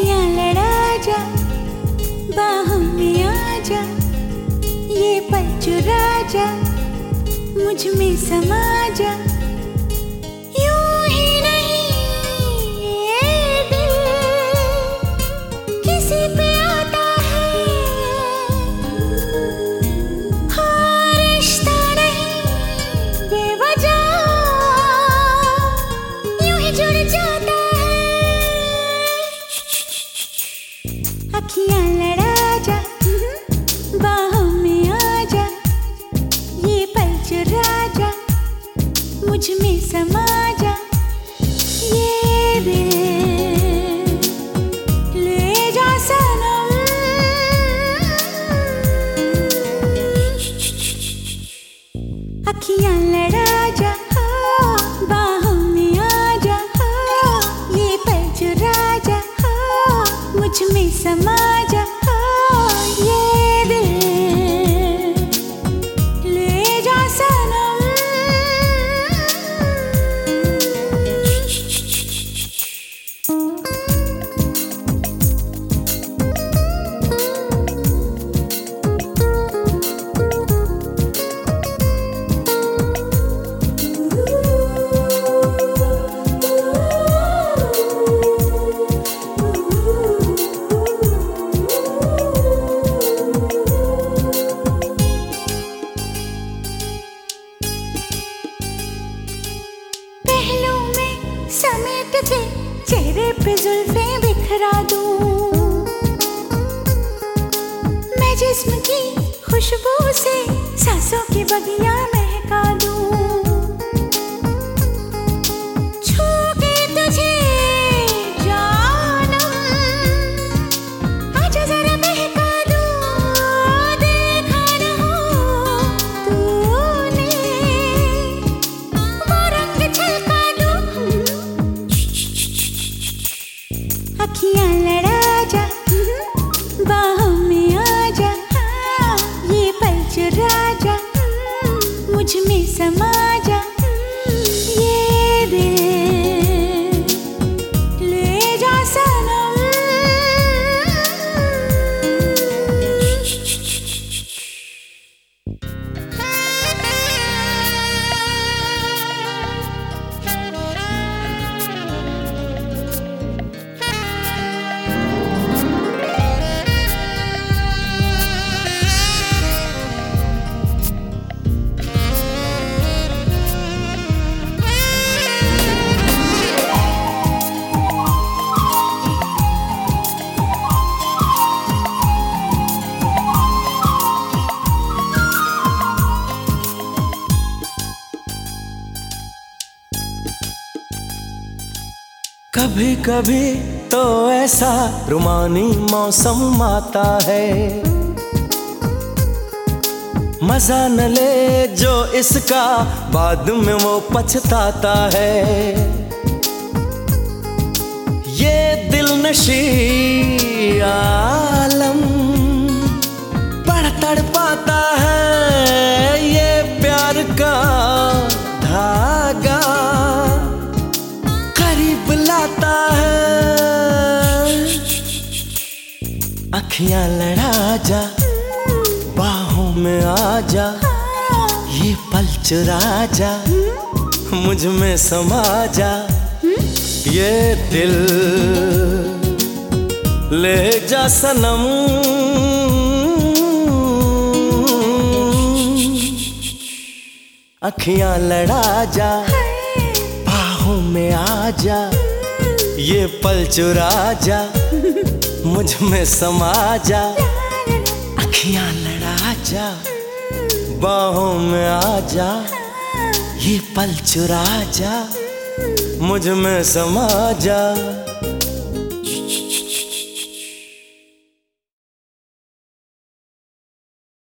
अखियां लड़ा जा, बाहों में आ जा, ये पल चुरा जा, मुझ में समा जा। यूं ही नहीं ये दिल किसी पे आता है, हाँ रिश्ता नहीं बेवजह यूं ही जुड़ जाता है। अखियां लड़ा जा, बाहों में आ जा, ये पल चुरा जा, मुझ में समा जा। ये दिल ले जा सनम, अखियां लड़ा जा, बाहों में आ जा, ये पल चुरा जा, मुझ में समा जा। ये दिल ले जा सनम। पहलू में समेट के चेहरे पे जुल्फें बिखरा दूं, मैं जिस्म की खुशबू से सांसों की बगियां महका दूं। छू के तुझे जानम, आजा जरा महका दूं, देखा न हो तूने वो रंग छलका दूं। अखियां लड़ा जा, बाहों में आ जा, ये पल चुरा जा, मुझ में समा जा। ये दिल ले जा सनम। कभी कभी तो ऐसा रुमानी मौसम आता है, मजा न ले जो इसका बाद में वो पछताता है। ये दिलनशी आलम बड़ा तड़पाता है, ये प्यार का धागा करीब लाता है। अखियां लड़ा जा, बाहों में आ जा, ये पल चुरा जा, मुझ में समा जा। ये दिल ले जा सनम, अखियां लड़ा जा, बाहों में आ जा, ये पल चुरा जा, मुझ में समा जा। अखियां लड़ा जा, बाहों में आ जा, ये पल चुरा जा, मुझ में समा जा।